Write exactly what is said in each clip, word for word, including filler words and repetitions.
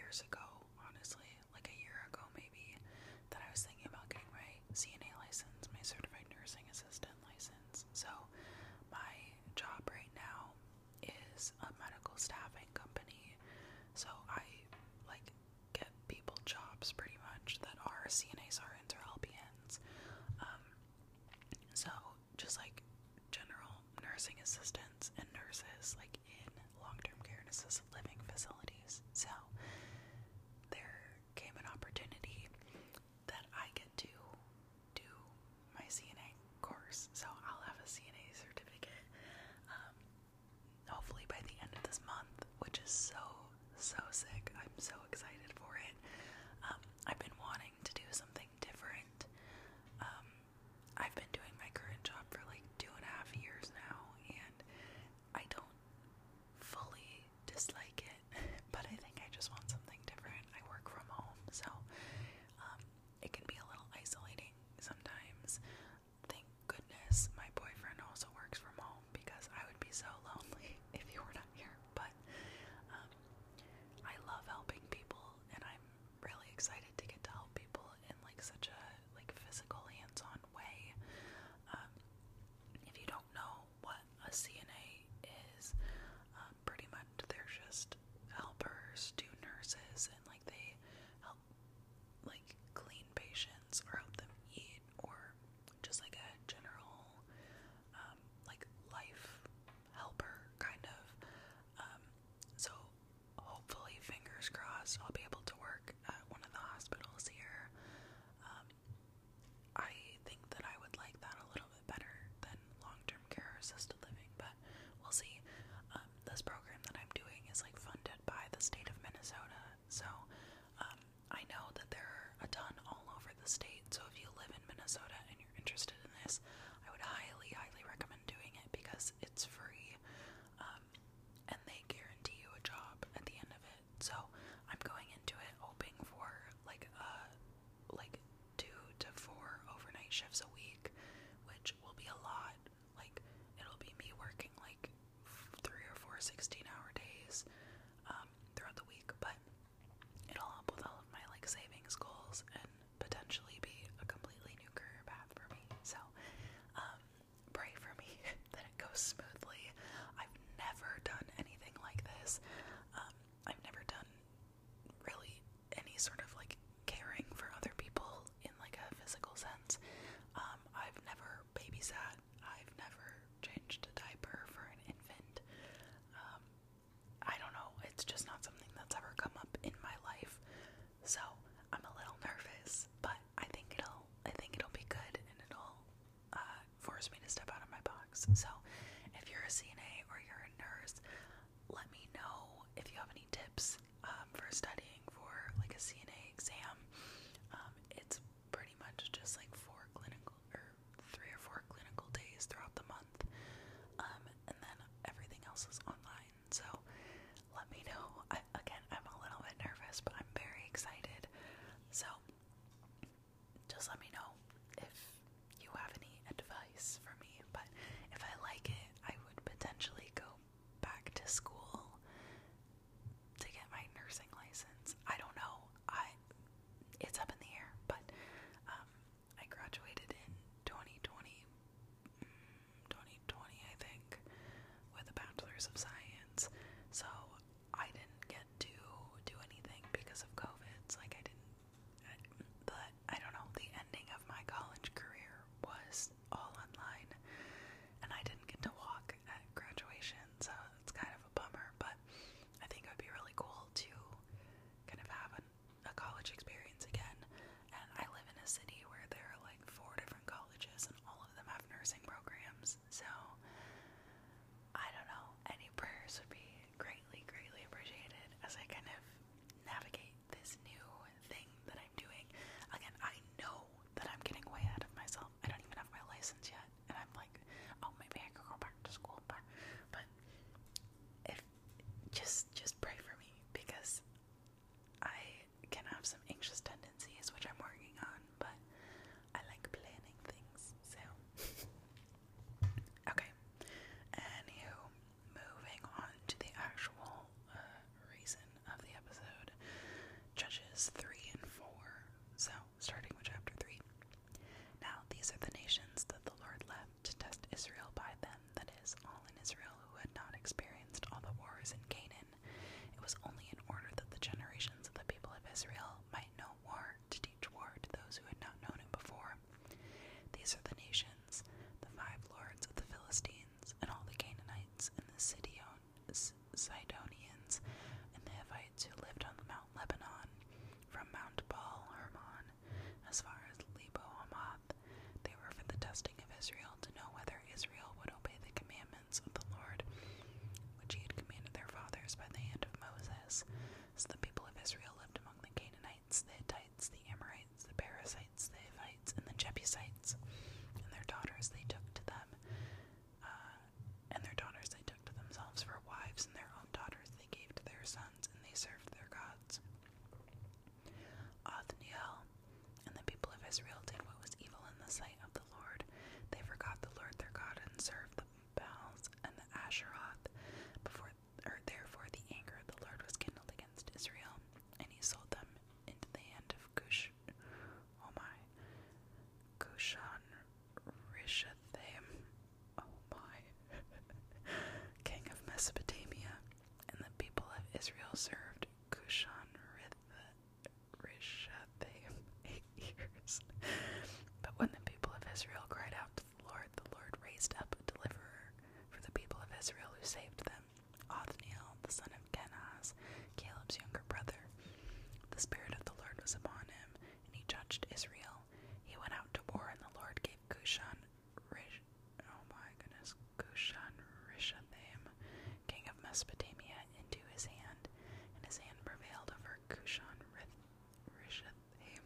years ago, honestly, like a year ago maybe, that I was thinking about getting my C N A license, my certified nursing assistant license. So my job right now is a medical staffing company. So I like get people jobs pretty much that are C N As, R Ns, or L P Ns. Um, so just like general nursing assistants and nurses, like in long-term care and assisted living facilities. So there came an opportunity that I get to do my C N A course. So I'll have a C N A certificate, um, hopefully by the end of this month, which is so, so sick. I'm so excited for it. Um, I've been wanting to do something different. Um, I've been doing my current job for like two and a half years now, and I don't fully dislike it, but I think I just want something different. I work from home, so um, it can be a little isolating sometimes. Thank goodness my boyfriend also works from home, because I would be so lonely if he were not here. But um, I love helping people, and I'm really excited to get to help people in like such a like physical, hands-on way. Um, if you don't know what a C N A is, um, pretty much they're just helpers to nurses, and like they help like clean patients or help them eat, or just like a general um, like life helper kind of. Um, so hopefully, fingers crossed, I'll be able to work at one of the hospitals here. Um, I think that I would like that a little bit better than long-term care or assisted living, but we'll see. Um, this program that I'm doing is like funded by the state of Minnesota, so um, I know that there are a ton all over the state. So if you live in Minnesota and you're interested in this, I would highly, highly recommend doing it, because it's free, um, and they guarantee you a job at the end of it. So I'm going into it hoping for like uh like two to four overnight shifts a week, which will be a lot. Like it'll be me working like three or four sixteen-hour days um, throughout the week, but it'll help with all of my like savings goals and potentially be a completely new career path for me. So um, pray for me that it goes smoothly. I've never done anything like this. Um, I've never done really any sort of like caring for other people in like a physical sense. Um, I've never babysat. I've never changed a diaper for an infant. Um, I don't know. It's just not something that's ever come up in my life. So I'm a little nervous, but I think it'll. I think it'll be good, and it'll uh, force me to step out of my box. So if you're a C N A or you're a nurse, let me know if you have any tips um, for studying for like a C N A exam. Um, it's pretty much just like four clinical or three or four clinical days throughout the month, um, and then everything else is online. So let me know. I, again, I'm a little bit nervous, but I'm very excited. So just let me know if you have any advice for me. But if I like it, I would potentially go back to school to get my nursing license. I don't know. I it's up in the air, but um, I graduated in twenty twenty, twenty twenty, I think, with a bachelor's of science. So I didn't get to do anything because of COVID. It's like I didn't. But I don't know. The ending of my college career was all online, and I didn't get to walk at graduation. So it's kind of a bummer. But I think it would be really cool to kind of have a, a college experience again. And I live in a city where there are like four different colleges, and all of them have nursing programs. So I don't know. Any prayers would be greatly, greatly appreciated as I kind of navigate this new thing that I'm doing. Again, I know that I'm getting way ahead of myself. I don't even have my license yet, and I'm like, oh, maybe I could go back to school. But, but if just just pray for me, because I can have some anxious tendencies, which I'm working on. But I like planning things. So okay. Anywho, moving on to the actual uh, reason of the episode. Israel lived among the Canaanites, the Hittites, the Amorites, the Perizzites, the Hivites, and the Jebusites, and their daughters they took to them, uh, and their daughters they took to themselves for wives, and their own daughters they gave to their sons, and they served their gods. Othniel and the people of Israel did what was evil in the sight of the Lord. They forgot the Lord their God and served the Baals and the Asheroth. Before, or therefore, the anger of the Lord was kindled against Israel, and he sold them into the hand of Cush. Oh my, Cushan Rishathaim. Oh my, king of Mesopotamia, and the people of Israel served Cushan Rishathaim eight years. But when the people of Israel cried out to the Lord, the Lord raised up a deliverer for the people of Israel who saved them, Othniel, the son of Kenaz, Caleb's younger brother. The Spirit of the Lord was upon him, and he judged Israel. He went out to war, and the Lord gave Cushan Rish, oh my goodness, Cushan Rishathaim, king of Mesopotamia, into his hand, and his hand prevailed over Cushan Rishathaim,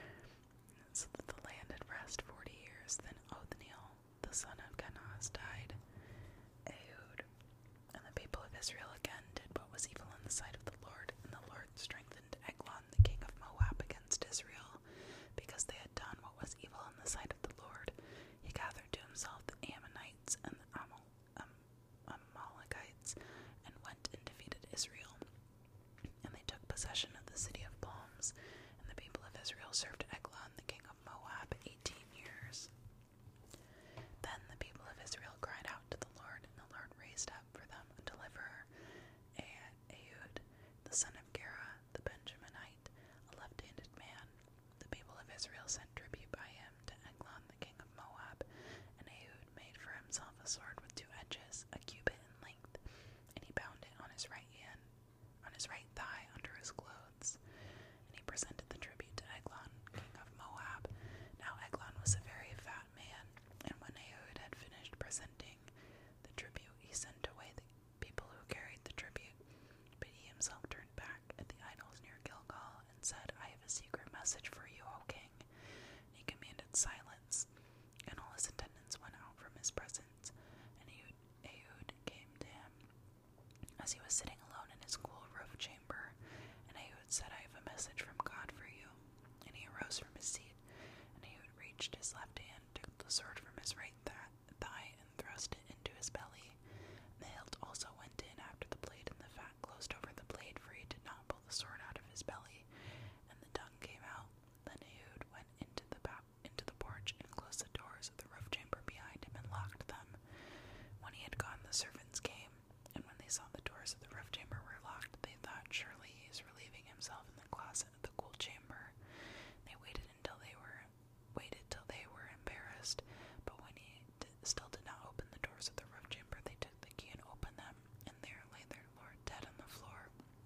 so that the land had rest forty years. Then Othniel, the son of Kenaz, died. Ehud and the people of Israel again did what was evil in the sight of the Lord, and the Lord strengthened Eglon, the king of Moab, against Israel, because they had done what was evil in the sight of the Lord. He gathered to himself the Ammonites and the Amal- um, Amalekites, and went and defeated Israel. And they took possession of the city of palms, and the people of Israel served Eglon, the king of Moab, eighteen years. Then the people of Israel cried out to the Lord, and the Lord raised up for them a deliverer, Ehud, the son of Gera, the Benjaminite, a left-handed man. The people of Israel sent tribute by him to Eglon, the king of Moab, and Ehud made for himself a sword with two edges, a cubit in length, and he bound it on his right hand, on his right thigh under his clothes. And he presented the tribute to Eglon, king of Moab. Now Eglon was a very fat man, and when Ehud had finished presenting the tribute, he sent away the people who carried the tribute. But he himself turned back at the idols near Gilgal and said, I have a secret message for you, O king. And he commanded silence, and all his attendants went out from his presence. And Ehud, Ehud came to him as he was sitting alone in his cool roof chamber. And Ehud said, I have a message from God for you. And he arose from his seat, and Ehud reached his left hand, took the sword from his right th- thigh, and thrust it into his belly. And the hilt also went in after the blade, and the fat closed over the blade, for he did not pull the sword out of his belly. And the tongue came out. Then Ehud went into the ba- into the porch and closed the doors of the roof chamber behind him and locked them. When he had gone, the servants came, and when they saw the doors of the roof chamber were locked, they thought, surely he is relieving himself in the closet of the cool chamber. They waited until they were waited till they were embarrassed. But when he d- still did not open the doors of the roof chamber, they took the key and opened them, and there lay their lord dead on the floor.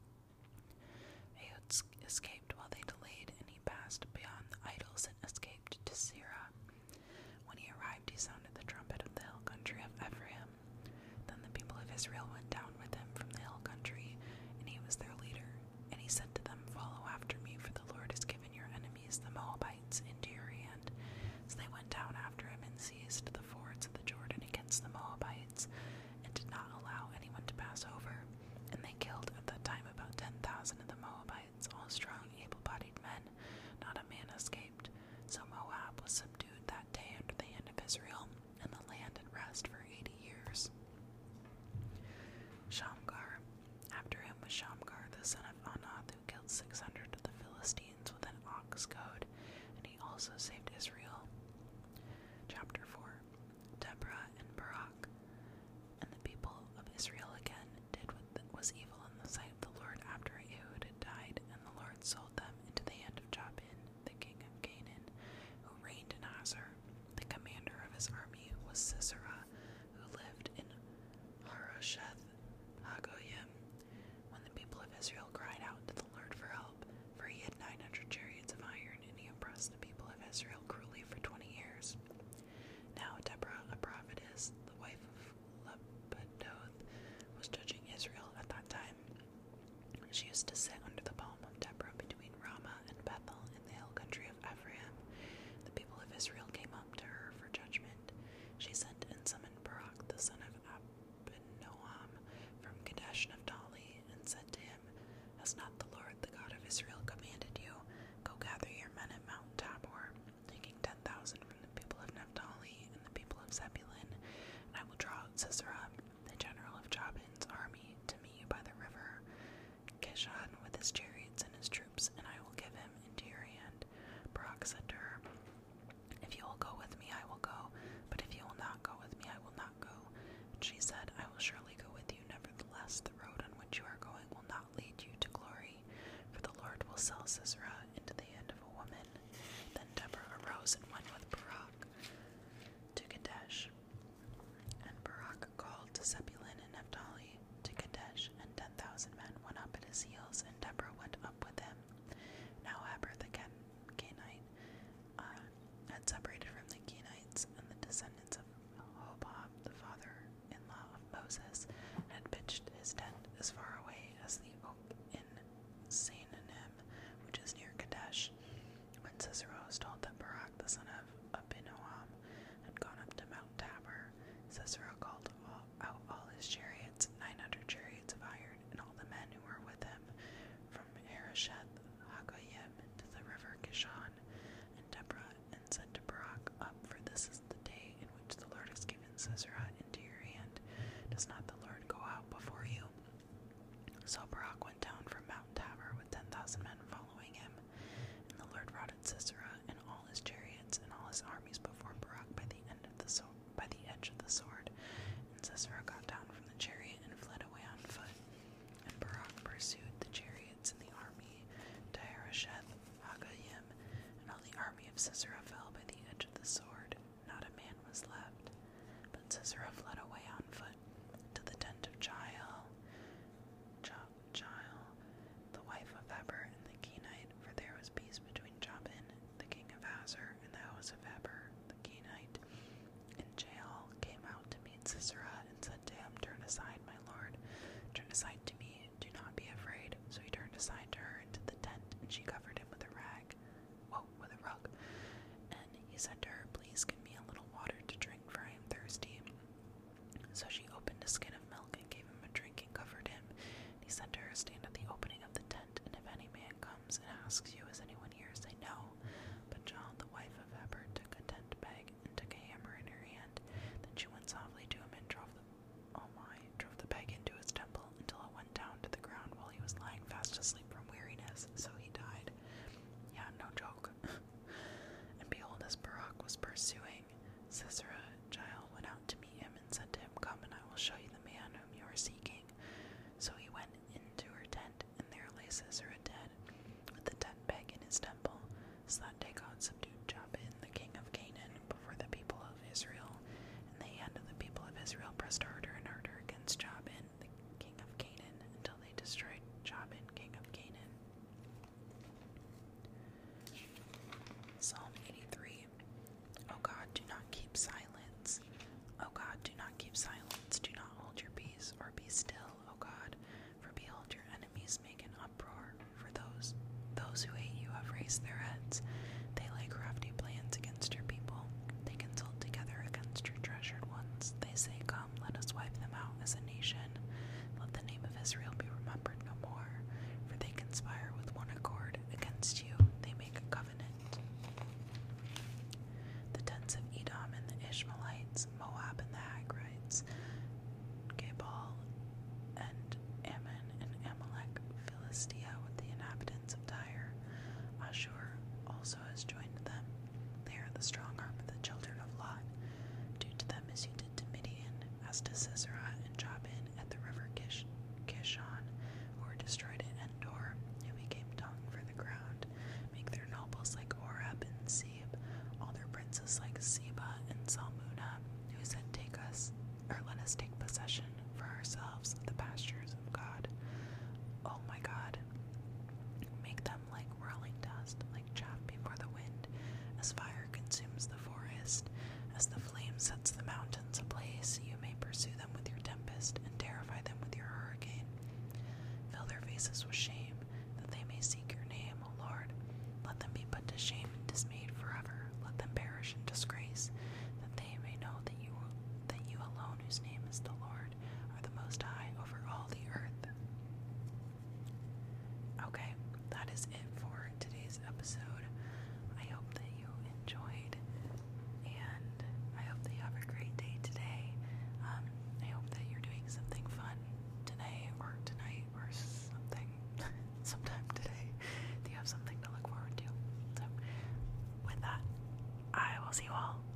Ehud escaped while they delayed, and he passed beyond the idols and escaped to Sirah. When he arrived, he sounded the trumpet of the hill country of Ephraim. Then the people of Israel went down with him from the hill country, and he was their leader. And he said to them, Follow after me, for the Lord has given your enemies, the Moabites, into your hand. So they went down after him and seized the fords of the Jordan against the Moabites, and did not allow anyone to pass over. And they killed at that time about ten thousand of the Moabites, all strong, able-bodied men. Not a man escaped. So Moab was subdued that day under the hand of Israel, and the land had rest for eighty years. Shamgar. After him was Shamgar, the son of Anath, who killed six hundred of the Philistines with an ox goad, and he also saved Israel. Chapter four. Deborah and Barak. And the people of Israel again did what was evil in the sight of the Lord after Ehud had died, and the Lord sold them into the hand of Jabin, the king of Canaan, who reigned in Hazor. The commander of his army was Sisera, who lived in Harosheth Hagoyim. When the people of Israel cried out to the Lord for help, for he had nine hundred chariots of iron, and he oppressed the people of Israel sell Sisera into the hand of a woman. Then Deborah arose and went with Barak to Kadesh. And Barak called to Zebulun and Naphtali to Kadesh, and ten thousand men went up at his heels, and Deborah went up with him. Now Heber the Can- Canaanite uh, had separated from the Kenites, and the descendants of Hobab, the father-in-law of Moses, had pitched his tent as far away as the oak in Saananim, which is near Kadesh. When Sisera was told that Barak the son of Abinoam had gone up to Mount Tabor, Sisera called all, out all his chariots, nine hundred chariots of iron, and all the men who were with him, from Harosheth Hagoyim to the river Kishon. And Deborah and said to Barak, Up, for this is the day in which the Lord has given Sisera into your hand. Does not the Lord go out before you? So Barak went down from Mount Tabor with ten thousand men following him. And the Lord routed Sisera and all his chariots and all his armies before Barak by the end of the so- by the edge of the sword. And Sisera got down from the chariot and fled away on foot. And Barak pursued the chariots and the army to Harosheth Hagoyim, and all the army of Sisera fell by the edge of the sword. Not a man was left. But Sisera fled away on foot to the tent of Jael, Ja- Jael, the wife of Heber and the Kenite, for there was peace between Jabin, the king of Hazor, and the house of Heber, the Kenite. And Jael came out to meet Sisera and said to him, Turn aside, my lord, turn aside to me, do not be afraid. So he turned aside to her into the tent, and she covered him with a rag, oh, with a rug. And he said to her, Please give me a little water to drink, for I am thirsty. So she opened a skin of milk and gave him a drink and covered him. And he said to her, Stand at the opening of the tent, and if any man comes and asks you, Is anyone here? Say no. But Jael, the wife of Heber, took a tent peg and took a hammer in her hand. Then she went softly to him and drove the oh my, drove the peg into his temple until it went down to the ground while he was lying fast asleep from weariness. So he died. Yeah, no joke. And behold, as Barak was pursuing Sisera, Jael went out to meet him and said to him, Come, and I will show you the man whom you are seeking. So he went into her tent, and there lay Sisera dead, with the tent peg in his temple. So that day God subdued Jabin, the king of Canaan, before the people of Israel. And the hand of the people of Israel pressed harder and harder against Jabin, the king of Canaan, until they destroyed Jabin, king of Canaan. Psalm eighty-three. O God, do not keep silence. O God, do not keep silence. Do not hold your peace, or be still, O God. For behold, your enemies make an uproar. For those those who hate you have raised their heads. They lay crafty plans against your people. They consult together against your treasured ones. They say, Come, let us wipe them out as a nation. Let the name of Israel be remembered no more. For they conspire with one accord against you. They make a covenant. The tents of Edom and the Ishmaelites, Moab and the Hagrites, Gebal and Ammon and Amalek, Philistia with the inhabitants of Tyre. Ashur also has joined them. They are the strong arm of the children of Lot. Do to them as you did to Midian, as to Sisera and Jabin at the river Kish- Kishon, who were destroyed at Endor, who became dung for the ground. Make their nobles like Oreb and Zeb, all their princes like Seba and Salmunna, who said, Take us, or let us take possession for ourselves of the pastures of God. Oh my God, make them like whirling dust, like chaff before the wind, as fire consumes the forest, as the flame sets the mountains ablaze. You may pursue them with your tempest and terrify them with your hurricane. Fill their faces with shame, that they may seek your name, O Lord. Let them be put to shame and dismayed forever. Let them perish in disgrace, that they may know that you, that you alone, whose name is the Lord, are the Most High over all the earth. Okay, that is it for today's episode. I hope that you enjoyed, and I hope that you have a great day today. Um, I hope that you're doing something fun today, or tonight, or something, sometime today. Do you have something to look forward to? So, with that, I will see you all